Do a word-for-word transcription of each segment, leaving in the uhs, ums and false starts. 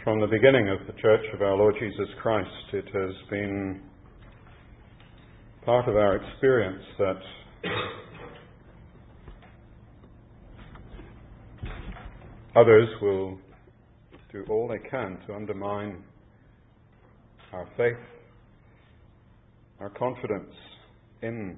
From the beginning of the Church of our Lord Jesus Christ, it has been part of our experience that others will do all they can to undermine our faith, our confidence in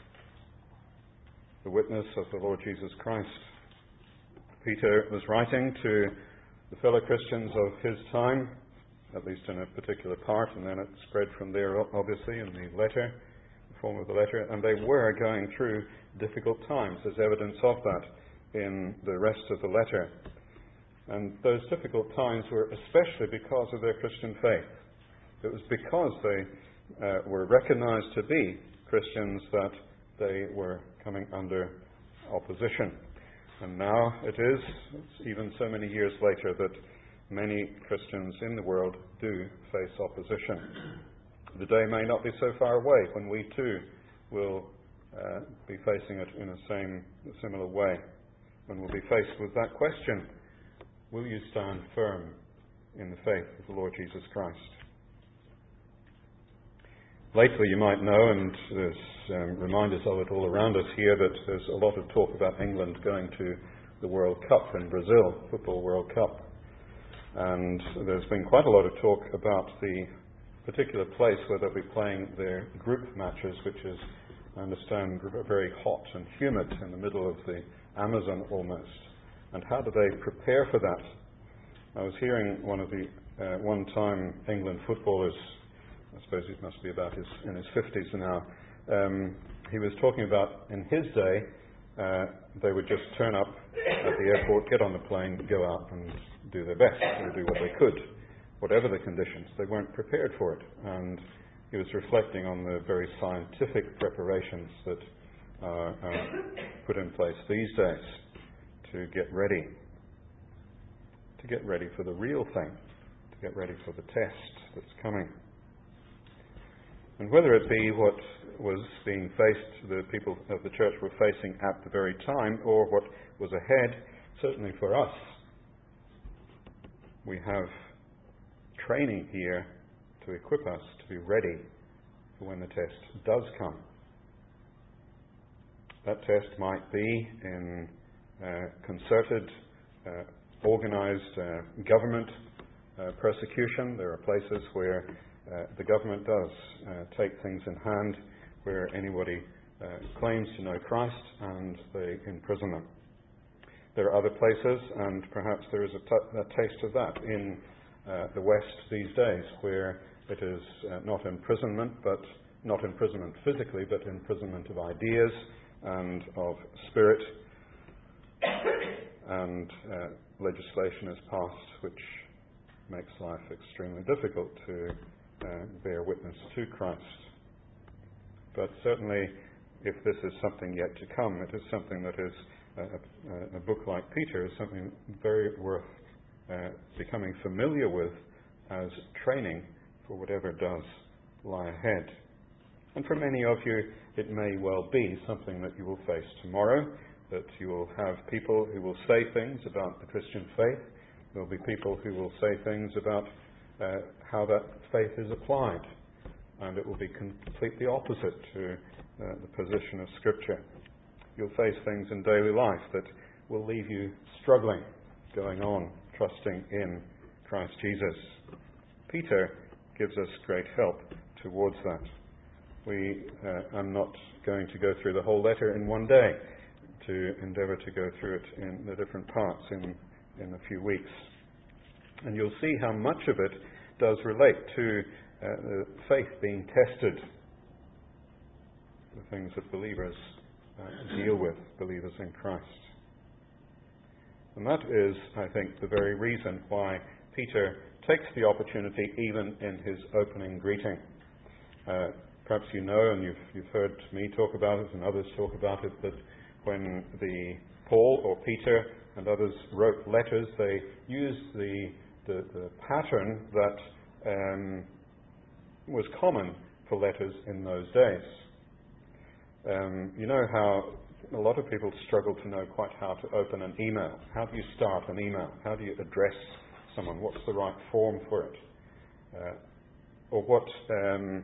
the witness of the Lord Jesus Christ. Peter was writing to the fellow Christians of his time, at least in a particular part, and then it spread from there, obviously, in the letter, the form of the letter, and they were going through difficult times. There's evidence of that in the rest of the letter. And those difficult times were especially because of their Christian faith. It was because they uh, were recognized to be Christians that they were coming under opposition. And now it is, even so many years later, that many Christians in the world do face opposition. The day may not be so far away when we too will uh, be facing it in a same, similar way. When we'll be faced with that question, will you stand firm in the faith of the Lord Jesus Christ? Lately, you might know, and there's um, reminders of it all around us here, that there's a lot of talk about England going to the World Cup in Brazil, Football World Cup. And there's been quite a lot of talk about the particular place where they'll be playing their group matches, which is, I understand, very hot and humid in the middle of the Amazon almost. And how do they prepare for that? I was hearing one of the uh, one-time England footballers, I suppose he must be about his, in his fifties now. Um, he was talking about, in his day, uh, they would just turn up at the airport, get on the plane, go out and do their best, or do what they could, whatever the conditions. They weren't prepared for it. And he was reflecting on the very scientific preparations that are uh, put in place these days to get ready, to get ready for the real thing, to get ready for the test that's coming. And whether it be what was being faced, the people of the church were facing at the very time, or what was ahead, certainly for us, we have training here to equip us to be ready for when the test does come. That test might be in uh, concerted, uh, organized uh, government uh, persecution. There are places where Uh, the government does uh, take things in hand, where anybody uh, claims to know Christ and they imprison them. There are other places, and perhaps there is a, t- a taste of that in uh, the West these days, where it is uh, not imprisonment, but not imprisonment physically, but imprisonment of ideas and of spirit, and uh, legislation is passed which makes life extremely difficult to Uh, bear witness to Christ. But certainly, if this is something yet to come, it is something that is, uh, a, a book like Peter is something very worth uh, becoming familiar with as training for whatever does lie ahead. And for many of you, it may well be something that you will face tomorrow, that you will have people who will say things about the Christian faith. There will be people who will say things about Uh, how that faith is applied, and it will be completely opposite to uh, the position of Scripture. You'll face things in daily life that will leave you struggling, going on, trusting in Christ Jesus. Peter gives us great help towards that. We, uh, I'm not going to go through the whole letter in one day, to endeavour to go through it in the different parts in, in a few weeks. And you'll see how much of it does relate to uh, the faith being tested, the things that believers uh, deal with, believers in Christ. And that is, I think, the very reason why Peter takes the opportunity even in his opening greeting. Uh, perhaps you know, and you've, you've heard me talk about it and others talk about it, that when the Paul or Peter and others wrote letters, they used the The, the pattern that um, was common for letters in those days. Um, you know how a lot of people struggle to know quite how to open an email. How do you start an email? How do you address someone? What's the right form for it? Uh, or what, um,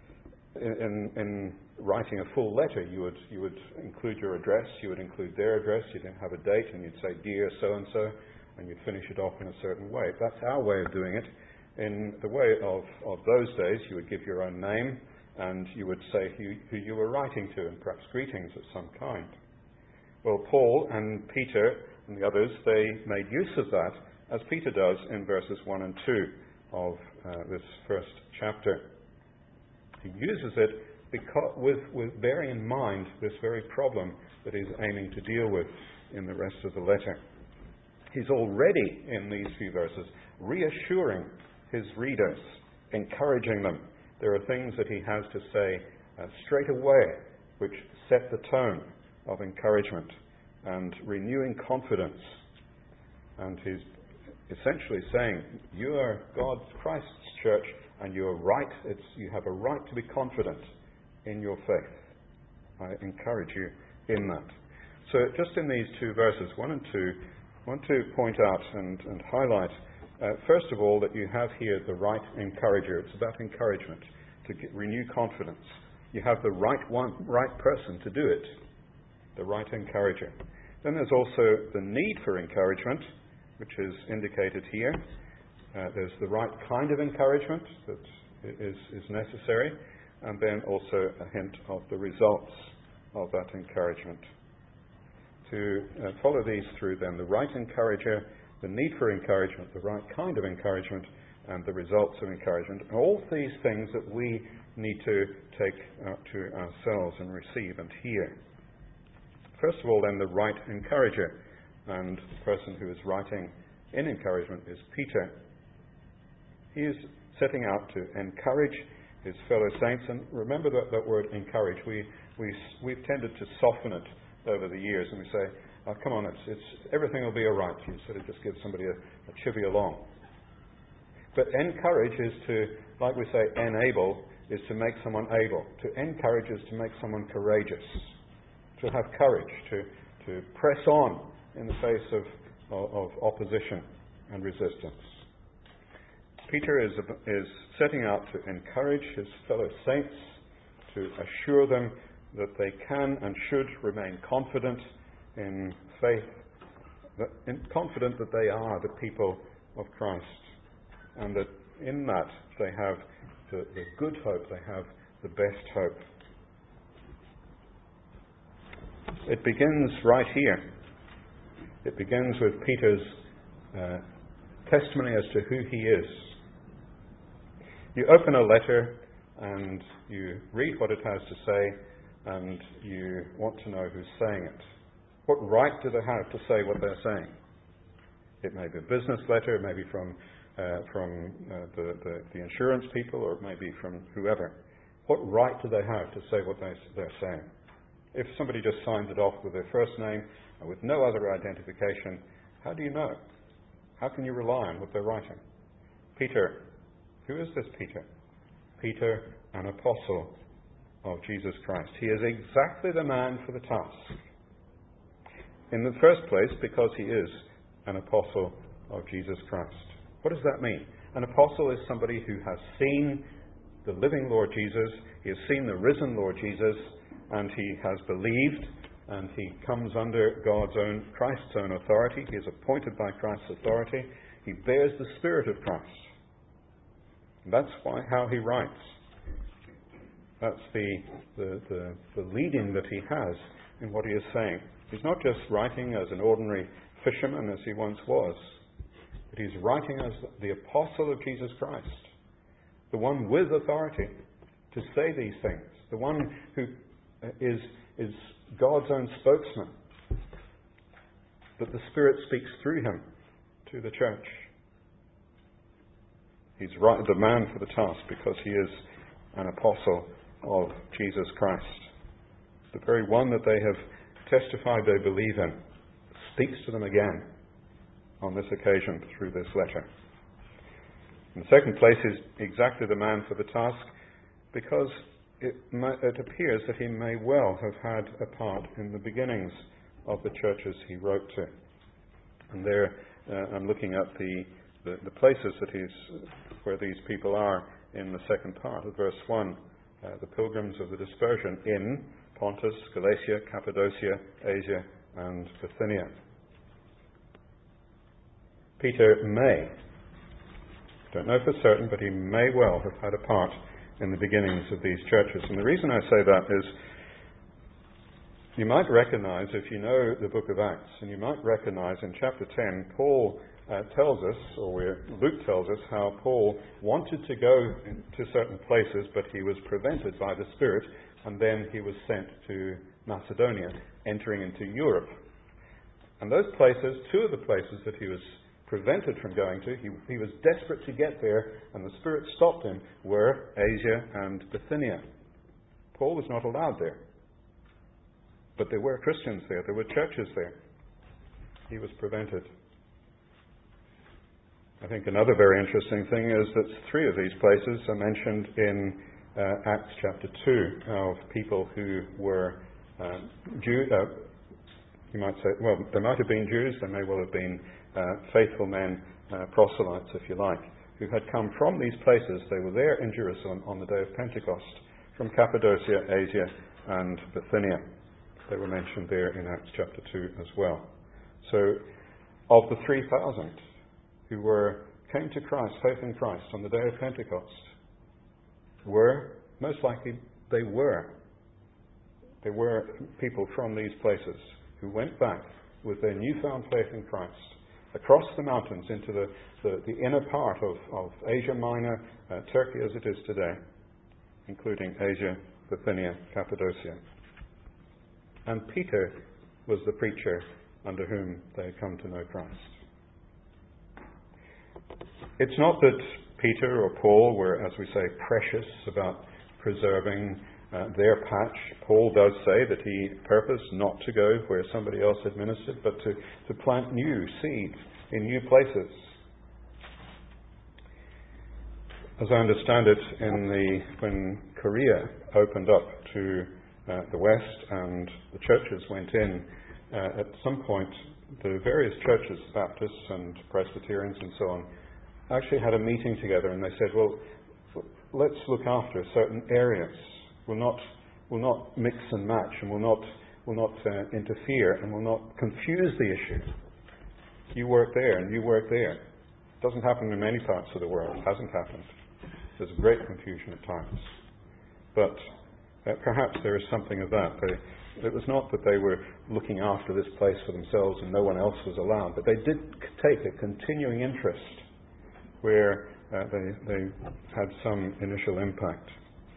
in, in writing a full letter, you would you would include your address, you would include their address, you'd have a date, and you'd say, "Dear so-and-so," and you'd finish it off in a certain way. That's our way of doing it. In the way of, of those days, you would give your own name, and you would say who, who you were writing to, and perhaps greetings of some kind. Well, Paul and Peter and the others, they made use of that, as Peter does in verses one and two of uh, this first chapter. He uses it because, with, with bearing in mind this very problem that he's aiming to deal with in the rest of the letter. He's already, in these few verses, reassuring his readers, encouraging them. There are things that he has to say uh, straight away which set the tone of encouragement and renewing confidence. And he's essentially saying, you are God's Christ's church, and you are right. It's, you have a right to be confident in your faith. I encourage you in that. So just in these two verses, one and two, I want to point out and, and highlight, uh, first of all, that you have here the right encourager. It's about encouragement, to get, renew confidence. You have the right one, right person to do it, the right encourager. Then there's also the need for encouragement, which is indicated here. Uh, there's the right kind of encouragement that is, is necessary, and then also a hint of the results of that encouragement. To uh, follow these through then, the right encourager, the need for encouragement, the right kind of encouragement, and the results of encouragement. All these things that we need to take uh, to ourselves and receive and hear. First of all then, the right encourager. And the person who is writing in encouragement is Peter. He is setting out to encourage his fellow saints. And remember that, that word encourage. We, we, we've tended to soften it over the years, and we say, oh, come on, it's, it's, everything will be all right. You sort of just give somebody a, a chivvy along. But encourage is to, like we say, enable, is to make someone able. To encourage is to make someone courageous, to have courage, to, to press on in the face of, of, of opposition and resistance. Peter is, is setting out to encourage his fellow saints, to assure them that they can and should remain confident in faith, that, in, confident that they are the people of Christ, and that in that they have the, the good hope, they have the best hope. It begins right here. It begins with Peter's uh, testimony as to who he is. You open a letter and you read what it has to say, and you want to know who's saying it. What right do they have to say what they're saying? It may be a business letter, it may be from uh, from uh, the, the, the insurance people, or it may be from whoever. What right do they have to say what they, they're saying? If somebody just signs it off with their first name and with no other identification, how do you know? How can you rely on what they're writing? Peter. Who is this Peter? Peter, an apostle of Jesus Christ. He is exactly the man for the task. In the first place, because he is an apostle of Jesus Christ. What does that mean? An apostle is somebody who has seen the living Lord Jesus, he has seen the risen Lord Jesus, and he has believed, and he comes under God's own, Christ's own authority. He is appointed by Christ's authority. He bears the Spirit of Christ. That's why how he writes. That's the, the, the, the leading that he has in what he is saying. He's not just writing as an ordinary fisherman as he once was, but he's writing as the apostle of Jesus Christ, the one with authority to say these things, the one who is, is God's own spokesman, that the Spirit speaks through him to the church. He's right, the man for the task, because he is an apostle of Jesus Christ. The very one that they have testified they believe in speaks to them again on this occasion through this letter. In the second place, is exactly the man for the task, because it, it appears that he may well have had a part in the beginnings of the churches he wrote to. And there uh, I'm looking at the the, the places that he's, where these people are in the second part of verse one. Uh, the pilgrims of the dispersion in Pontus, Galatia, Cappadocia, Asia, and Bithynia. Peter may, don't know for certain, but he may well have had a part in the beginnings of these churches. And the reason I say that is, you might recognize, if you know the book of Acts, and you might recognize in chapter ten, Paul uh, tells us, or where Luke tells us, how Paul wanted to go to certain places, but he was prevented by the Spirit, and then he was sent to Macedonia, entering into Europe. And those places, two of the places that he was prevented from going to, he, he was desperate to get there, and the Spirit stopped him, were Asia and Bithynia. Paul was not allowed there. But there were Christians there, there were churches there. He was prevented. I think another very interesting thing is that three of these places are mentioned in uh, Acts chapter two of people who were um, Jew, uh, you might say, well, there might have been Jews, there may well have been uh, faithful men, uh, proselytes, if you like, who had come from these places. They were there in Jerusalem on the day of Pentecost, from Cappadocia, Asia, and Bithynia. They were mentioned there in Acts chapter two as well. So, of the three thousand who were came to Christ, faith in Christ, on the day of Pentecost, were, most likely, they were. They were people from these places who went back with their newfound faith in Christ across the mountains into the, the, the inner part of, of Asia Minor, uh, Turkey as it is today, including Asia, Bithynia, Cappadocia. And Peter was the preacher under whom they had come to know Christ. It's not that Peter or Paul were, as we say, precious about preserving uh, their patch. Paul does say that he purposed not to go where somebody else had ministered, but to, to plant new seeds in new places. As I understand it, in the when Korea opened up to uh, the West and the churches went in, uh, at some point the various churches, Baptists and Presbyterians and so on, actually had a meeting together, and they said, well, let's look after certain areas. We'll not, we'll not mix and match, and we'll not, we'll not uh, interfere, and we'll not confuse the issue. You work there, and you work there. It doesn't happen in many parts of the world. It hasn't happened. There's great confusion at times. But uh, perhaps there is something of that. They, it was not that they were looking after this place for themselves and no one else was allowed, but they did take a continuing interest where uh, they, they had some initial impact.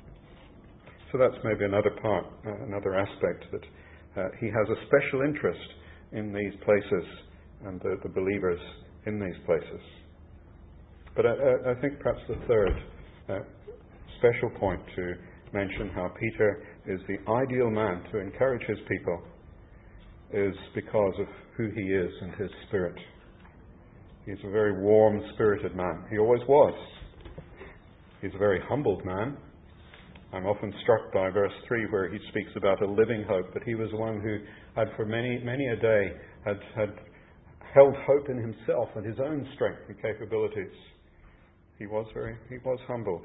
So that's maybe another part, uh, another aspect, that uh, he has a special interest in these places and the, the believers in these places. But I, I think perhaps the third uh, special point to mention, how Peter is the ideal man to encourage his people, is because of who he is and his spirit. He's a very warm-spirited man. He always was. He's a very humbled man. I'm often struck by verse three, where he speaks about a living hope, that he was one who had for many, many a day had, had held hope in himself and his own strength and capabilities. He was very, he was humbled.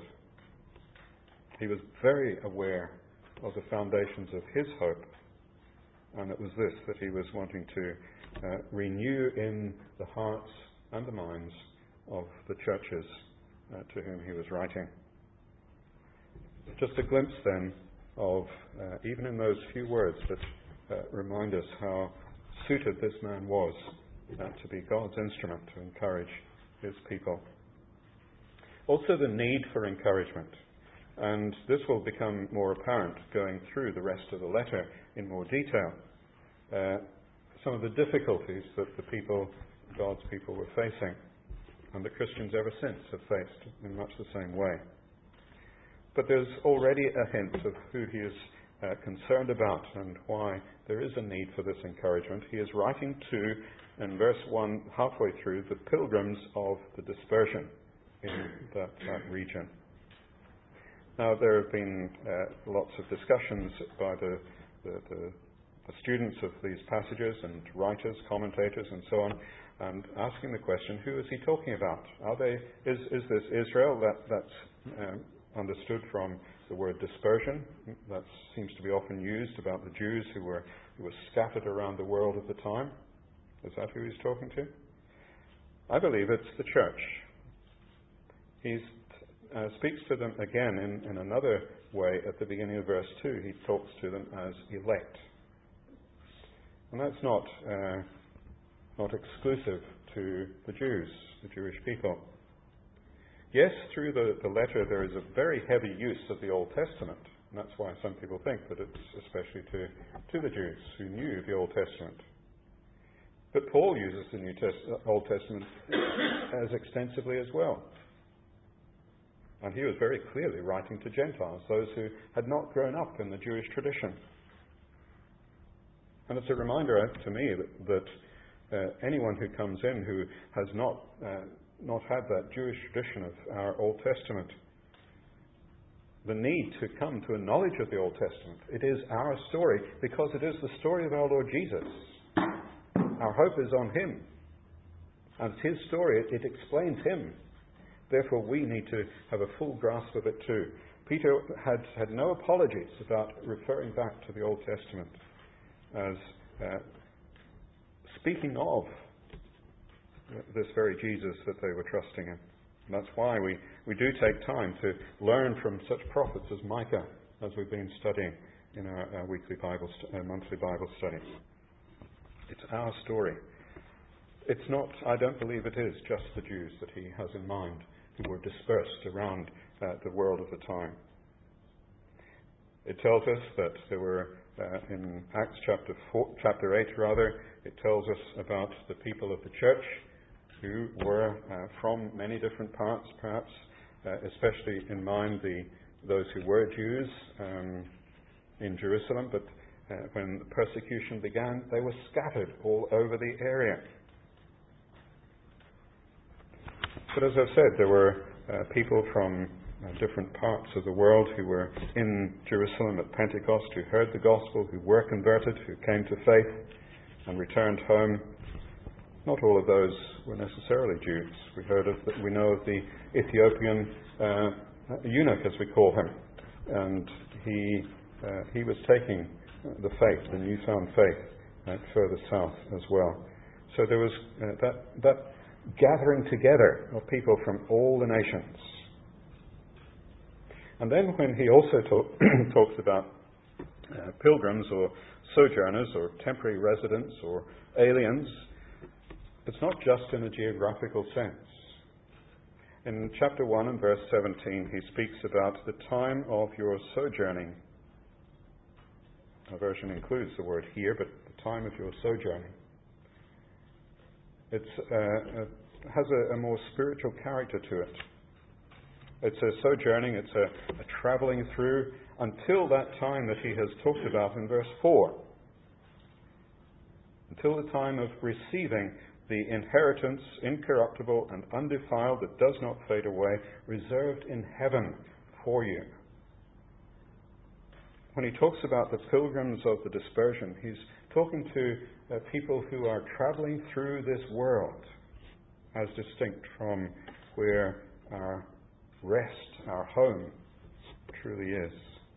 He was very aware of the foundations of his hope, and it was this that he was wanting to uh, renew in the hearts and the minds of the churches uh, to whom he was writing. Just a glimpse then of, uh, even in those few words that uh, remind us how suited this man was uh, to be God's instrument to encourage his people. Also the need for encouragement. And this will become more apparent going through the rest of the letter in more detail. Uh, some of the difficulties that the people, God's people, were facing, and the Christians ever since have faced in much the same way. But there's already a hint of who he is uh, concerned about and why there is a need for this encouragement. He is writing to, in verse one, halfway through, the pilgrims of the dispersion in that, that region. Now, there have been uh, lots of discussions by the, the, the, the students of these passages and writers, commentators, and so on, and asking the question, who is he talking about? Are they, is, is this Israel? That, that's um, understood from the word dispersion. That seems to be often used about the Jews who were, who were scattered around the world at the time. Is that who he's talking to? I believe it's the church. He uh, speaks to them again in, in another way at the beginning of verse two. He talks to them as elect. And that's not uh, not exclusive to the Jews, the Jewish people. Yes, through the, the letter there is a very heavy use of the Old Testament. And that's why some people think that it's especially to, to the Jews who knew the Old Testament. But Paul uses the New Test- Old Testament as extensively as well. And he was very clearly writing to Gentiles, those who had not grown up in the Jewish tradition. And it's a reminder to me that, that uh, anyone who comes in who has not uh, not had that Jewish tradition of our Old Testament, the need to come to a knowledge of the Old Testament. It is our story because it is the story of our Lord Jesus. Our hope is on him. And it's his story. It, it explains him. Therefore, we need to have a full grasp of it too. Peter had, had no apologies about referring back to the Old Testament as uh, speaking of this very Jesus that they were trusting in. And that's why we, we do take time to learn from such prophets as Micah, as we've been studying in our, our weekly Bible, st- uh, monthly Bible study. It's our story. It's not, I don't believe it is just the Jews that he has in mind who were dispersed around uh, the world of the time. It tells us that there were, uh, in Acts chapter four, chapter eight rather, it tells us about the people of the church who were uh, from many different parts, perhaps, uh, especially in mind the those who were Jews um, in Jerusalem, but uh, when the persecution began, they were scattered all over the area. But as I've said, there were uh, people from uh, different parts of the world who were in Jerusalem at Pentecost, who heard the gospel, who were converted, who came to faith and returned home. Not all of those were necessarily Jews. We heard of the, we know of the Ethiopian uh, eunuch, as we call him, and he uh, he was taking the faith, the newfound faith, uh, further south as well. So there was uh, that that gathering together of people from all the nations. And then when he also talk, talks about uh, pilgrims or sojourners or temporary residents or aliens, it's not just in a geographical sense. In chapter one and verse seventeen, he speaks about the time of your sojourning. Our version includes the word here, but the time of your sojourning. It uh, uh, has a, a more spiritual character to it. It's a sojourning, it's a, a travelling through until that time that he has talked about in verse four. Until the time of receiving the inheritance, incorruptible and undefiled, that does not fade away, reserved in heaven for you. When he talks about the pilgrims of the dispersion, he's talking to uh, people who are travelling through this world, as distinct from where our rest, our home, truly is.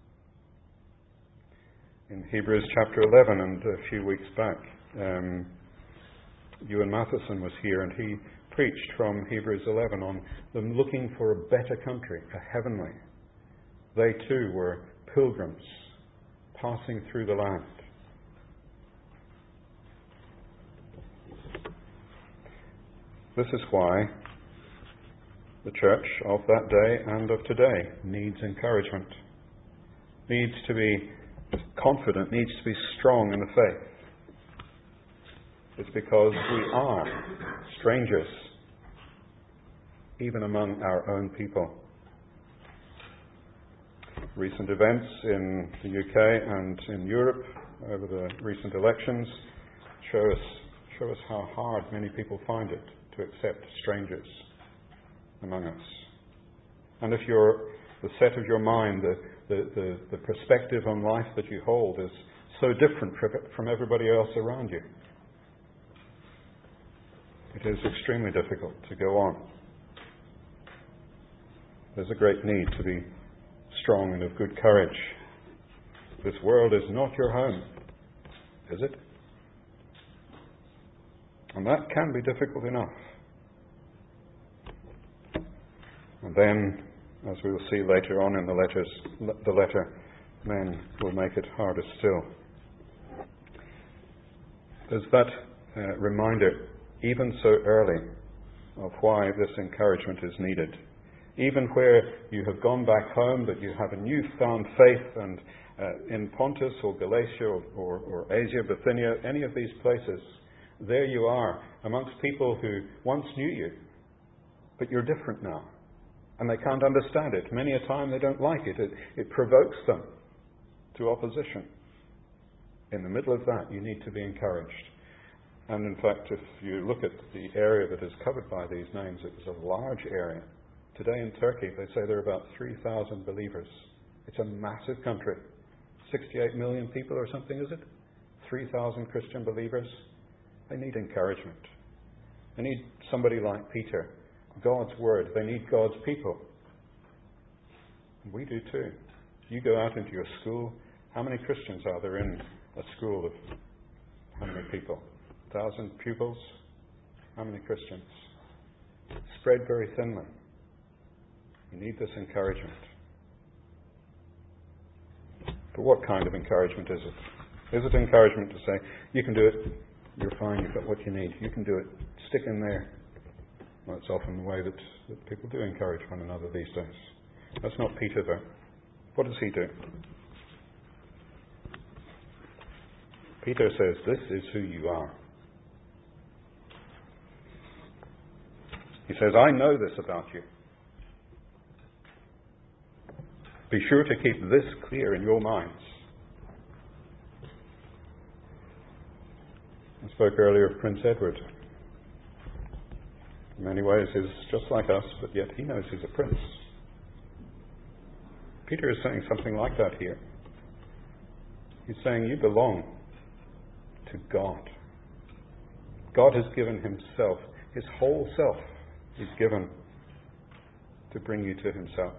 In Hebrews chapter eleven, and a few weeks back, um, Ewan Matheson was here, and he preached from Hebrews eleven on them looking for a better country, a heavenly. They too were pilgrims passing through the land. This is why the church of that day and of today needs encouragement, needs to be confident, needs to be strong in the faith. It's because we are strangers, even among our own people. Recent events in the U K and in Europe over the recent elections show us, show us how hard many people find it to accept strangers among us. And if you're the set of your mind, the, the, the, the perspective on life that you hold is so different from everybody else around you, It is extremely difficult to go on. There's a great need to be strong and of good courage. This world is not your home, is it? And that can be difficult enough. And then, as we will see later on in the letters, the letter, men will make it harder still. There's that uh, reminder, even so early, of why this encouragement is needed. Even where you have gone back home, but you have a newfound faith, and uh, in Pontus or Galatia or, or, or Asia, Bithynia, any of these places, there you are amongst people who once knew you, but you're different now. And they can't understand it. Many a time they don't like it. It, it provokes them to opposition. In the middle of that, you need to be encouraged. And in fact, if you look at the area that is covered by these names, it was a large area. Today in Turkey, they say there are about three thousand believers. It's a massive country. sixty-eight million people or something, is it? three thousand Christian believers. They need encouragement. They need somebody like Peter. God's Word. They need God's people. And we do too. You go out into your school. How many Christians are there in a school of how many people? A thousand pupils? How many Christians? Spread very thinly. You need this encouragement. But what kind of encouragement is it? Is it encouragement to say, you can do it, you're fine, you've got what you need, you can do it, stick in there? Well, it's often the way that, that people do encourage one another these days. That's not Peter, though. What does he do? Peter says, this is who you are. He says, I know this about you. Be sure to keep this clear in your minds. I spoke earlier of Prince Edward. In many ways, he's just like us, but yet he knows he's a prince. Peter is saying something like that here. He's saying, you belong to God. God has given himself, his whole self, he's given to bring you to himself.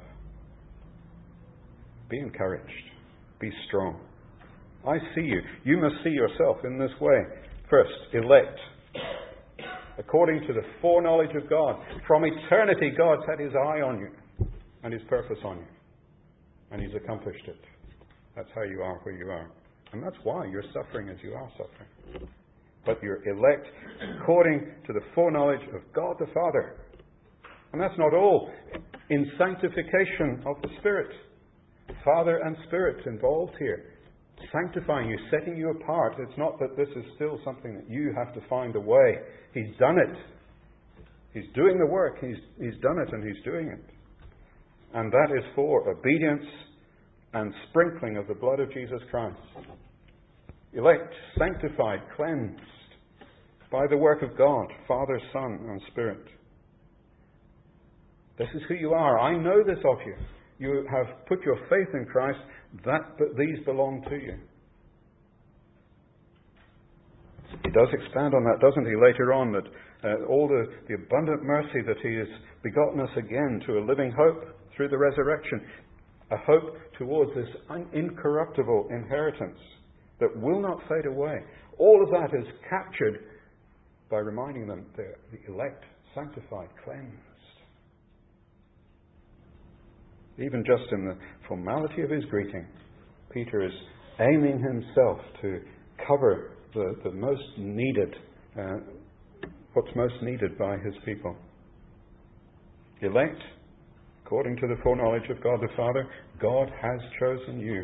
Be encouraged. Be strong. I see you. You must see yourself in this way. First, elect. According to the foreknowledge of God. From eternity, God's had his eye on you and his purpose on you. And he's accomplished it. That's how you are where you are. And that's why you're suffering as you are suffering. But you're elect according to the foreknowledge of God the Father. And that's not all. In sanctification of the Spirit. Father and Spirit involved here. Sanctifying you, setting you apart. It's not that this is still something that you have to find a way. He's done it. He's doing the work. He's, he's done it and he's doing it. And that is for obedience and sprinkling of the blood of Jesus Christ. Elect, sanctified, cleansed by the work of God, Father, Son, and Spirit. This is who you are. I know this of you. You have put your faith in Christ. That, but these belong to you. He does expand on that, doesn't he, later on, that uh, all the, the abundant mercy that he has begotten us again to a living hope through the resurrection, a hope towards this un- incorruptible inheritance that will not fade away. All of that is captured by reminding them they're the elect, sanctified, cleansed. Even just in the formality of his greeting, Peter is aiming himself to cover the, the most needed, uh, what's most needed by his people. Elect, according to the foreknowledge of God the Father, God has chosen you.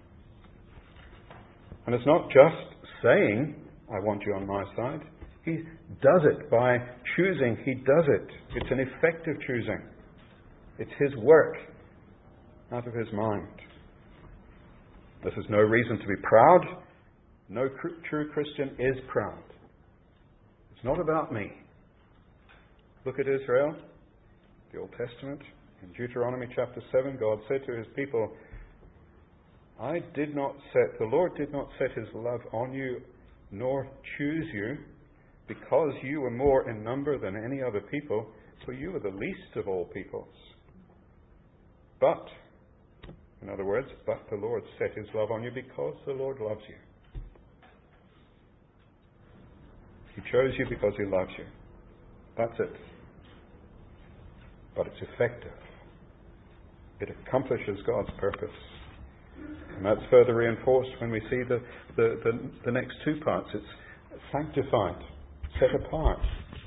And it's not just saying, I want you on my side. He does it by choosing. He does it. It's an effective choosing. It's his work out of his mind. This is no reason to be proud. No cr- true Christian is proud. It's not about me. Look at Israel, the Old Testament. In Deuteronomy chapter seven, God said to his people, I did not set, the Lord did not set his love on you, nor choose you, because you were more in number than any other people, for you were the least of all peoples. But, in other words, but the Lord set his love on you because the Lord loves you. He chose you because he loves you. That's it. But it's effective. It accomplishes God's purpose. And that's further reinforced when we see the, the, the, the next two parts. It's sanctified, set apart,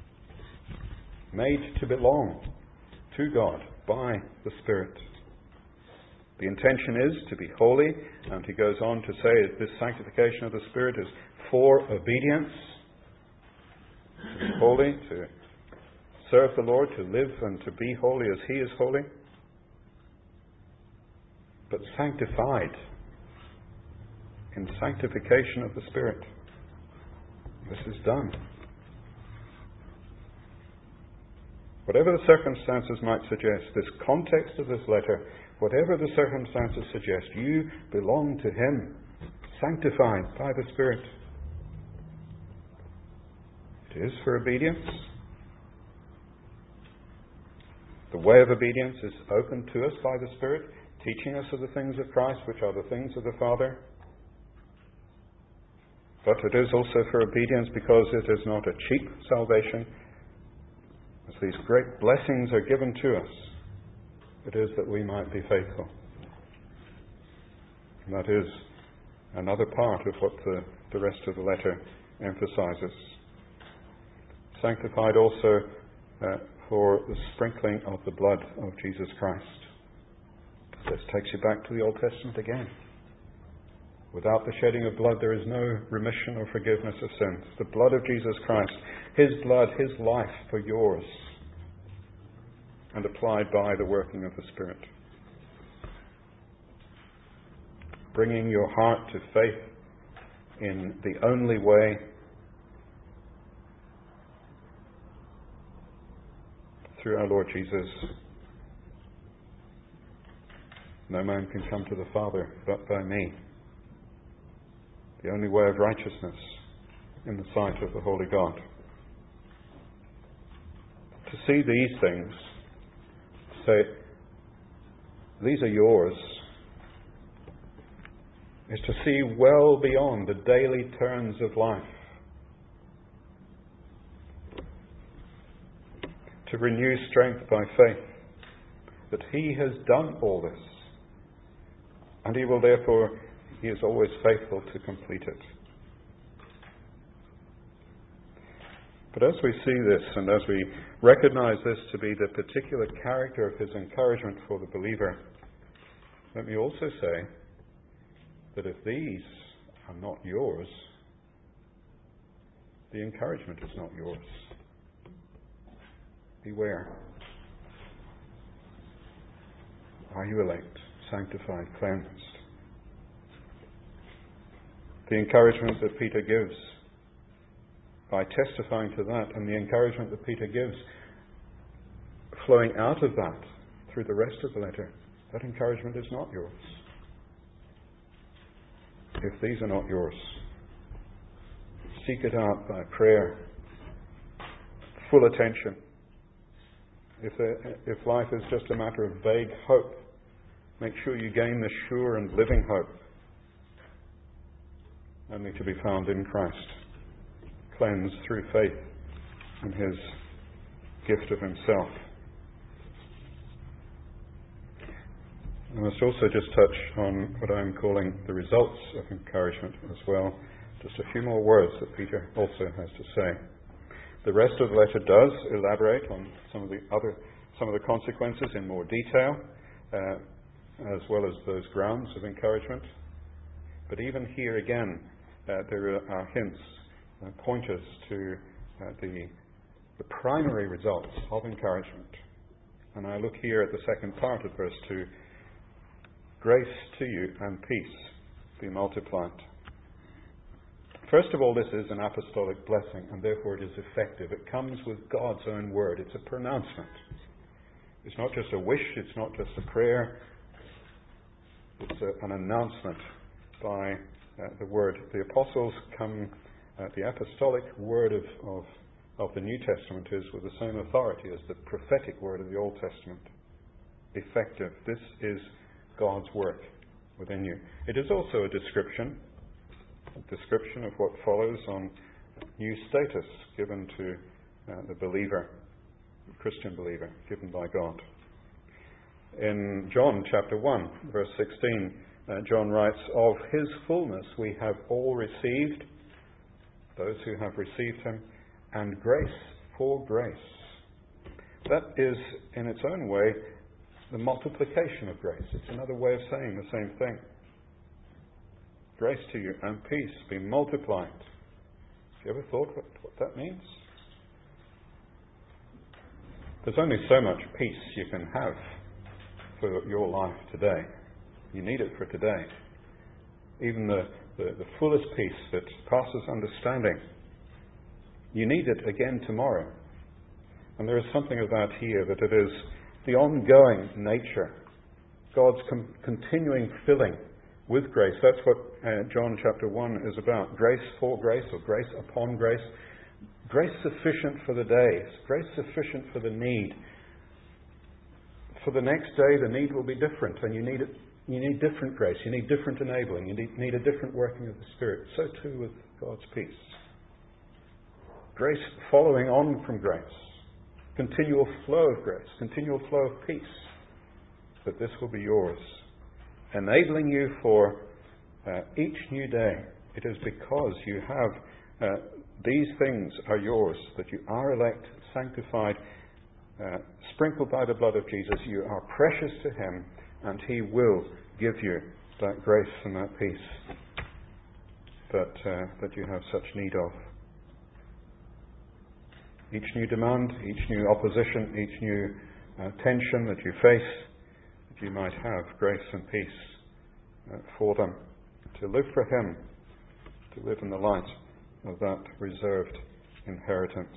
made to belong to God by the Spirit. The intention is to be holy, and he goes on to say that this sanctification of the Spirit is for obedience, to be holy, to serve the Lord, to live and to be holy as he is holy, but sanctified in sanctification of the Spirit. This is done. Whatever the circumstances might suggest, this context of this letter, whatever the circumstances suggest, you belong to him, sanctified by the Spirit. It is for obedience. The way of obedience is open to us by the Spirit, teaching us of the things of Christ, which are the things of the Father. But it is also for obedience because it is not a cheap salvation. As these great blessings are given to us, it is that we might be faithful. And that is another part of what the, the rest of the letter emphasizes. Sanctified also uh, for the sprinkling of the blood of Jesus Christ. This takes you back to the Old Testament again. Without the shedding of blood, there is no remission or forgiveness of sins. The blood of Jesus Christ, his blood, his life for yours, and applied by the working of the Spirit. Bringing your heart to faith in the only way through our Lord Jesus. No man can come to the Father but by me. The only way of righteousness in the sight of the Holy God. To see these things, say, these are yours, is to see well beyond the daily turns of life. To renew strength by faith that he has done all this, and he will therefore, he is always faithful to complete it. But as we see this, and as we recognize this to be the particular character of his encouragement for the believer, let me also say that if these are not yours, the encouragement is not yours. Beware. Are you elect, sanctified, cleansed? The encouragement that Peter gives, by testifying to that, and the encouragement that Peter gives, flowing out of that through the rest of the letter, that encouragement is not yours. If these are not yours, seek it out by prayer, full attention. If, there, if life is just a matter of vague hope, make sure you gain the sure and living hope, only to be found in Christ, cleansed through faith in his gift of himself. I must also just touch on what I'm calling the results of encouragement as well. Just a few more words that Peter also has to say. The rest of the letter does elaborate on some of the other, some of the consequences in more detail, uh, as well as those grounds of encouragement. But even here again, uh, there are hints, uh, pointers to uh, the, the primary results of encouragement. And I look here at the second part of verse two. Grace to you and peace be multiplied. First of all, this is an apostolic blessing, and therefore it is effective. It comes with God's own word. It's a pronouncement. It's not just a wish, it's not just a prayer. It's a, an announcement by uh, the word. The apostles come Uh, the apostolic word of, of, of the New Testament is with the same authority as the prophetic word of the Old Testament. Effective. This is God's work within you. It is also a description, a description of what follows on new status given to uh, the believer, the Christian believer, given by God. In John chapter one, verse sixteen, uh, John writes, "Of his fullness we have all received," those who have received him, "and grace for grace." That is, in its own way, the multiplication of grace. It's another way of saying the same thing. Grace to you and peace be multiplied. Have you ever thought what, what that means? There's only so much peace you can have for your life today. You need it for today. Even the, the, the fullest peace that passes understanding, you need it again tomorrow. And there is something about here that it is the ongoing nature, God's com- continuing filling with grace. That's what uh, John chapter one is about. Grace for grace, or grace upon grace. Grace sufficient for the days. Grace sufficient for the need. For the next day, the need will be different, and you need it. You need different grace. You need different enabling. You need, need a different working of the Spirit. So too with God's peace. Grace following on from grace. Continual flow of grace. Continual flow of peace. But this will be yours. Enabling you for uh, each new day. It is because you have uh, these things are yours, that you are elect, sanctified, uh, sprinkled by the blood of Jesus. You are precious to Him, and He will give you that grace and that peace that, uh, that you have such need of. Each new demand, each new opposition, each new uh, tension that you face, that you might have grace and peace uh, for them, to live for Him, to live in the light of that reserved inheritance.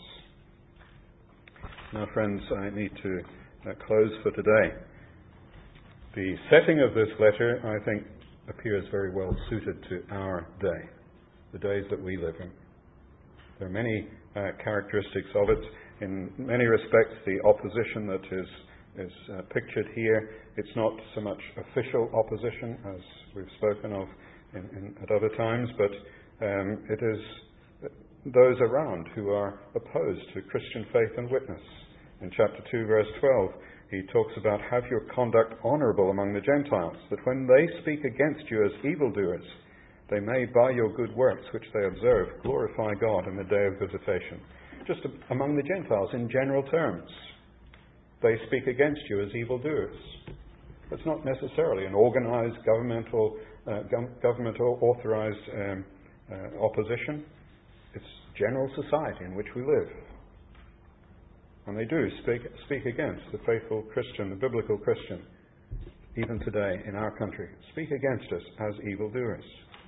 Now, friends, I need to uh, close for today. The setting of this letter, I think, appears very well suited to our day, the days that we live in. There are many uh, characteristics of it. In many respects, the opposition that is is uh, pictured here, it's not so much official opposition as we've spoken of in, in, at other times, but um, it is those around who are opposed to Christian faith and witness. In chapter two, verse twelve, he talks about, "Have your conduct honourable among the Gentiles, that when they speak against you as evildoers, they may, by your good works which they observe, glorify God in the day of visitation." Just among the Gentiles, in general terms, they speak against you as evildoers. It's not necessarily an organised, governmental, uh, governmental authorised um, uh, opposition. It's general society in which we live. And they do speak, speak against the faithful Christian, the biblical Christian, even today in our country. Speak against us as evildoers.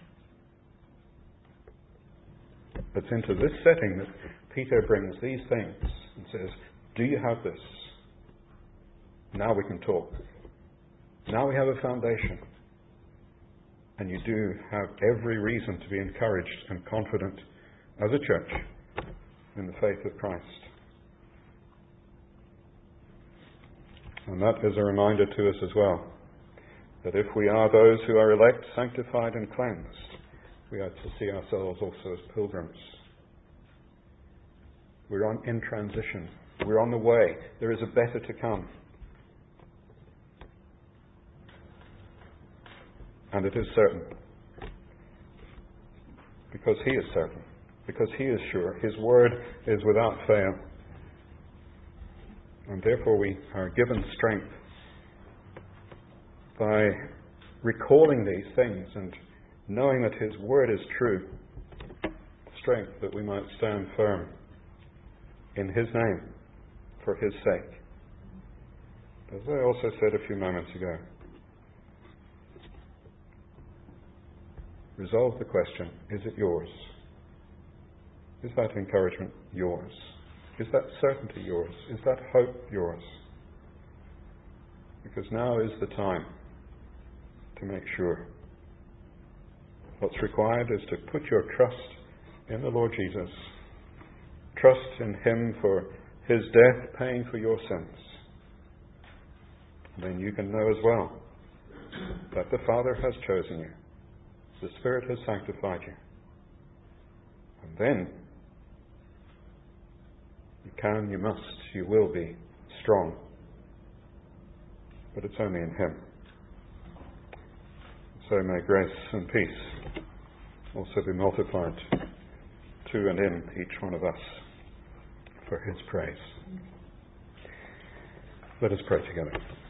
It's into this setting that Peter brings these things and says, do you have this? Now we can talk. Now we have a foundation. And you do have every reason to be encouraged and confident as a church in the faith of Christ. And that is a reminder to us as well, that if we are those who are elect, sanctified and cleansed, we are to see ourselves also as pilgrims. We're on in transition. We're on the way. There is a better to come. And it is certain. Because He is certain. Because He is sure. His word is without fail. And therefore we are given strength by recalling these things and knowing that His word is true. Strength that we might stand firm in His name for His sake. As I also said a few moments ago, resolve the question, is it yours? Is that encouragement yours? Is that certainty yours? Is that hope yours? Because now is the time to make sure. What's required is to put your trust in the Lord Jesus. Trust in Him for His death paying for your sins. Then you can know as well that the Father has chosen you. The Spirit has sanctified you. And then you can, you must, you will be strong. But it's only in Him. So may grace and peace also be multiplied to and in each one of us for His praise. Let us pray together.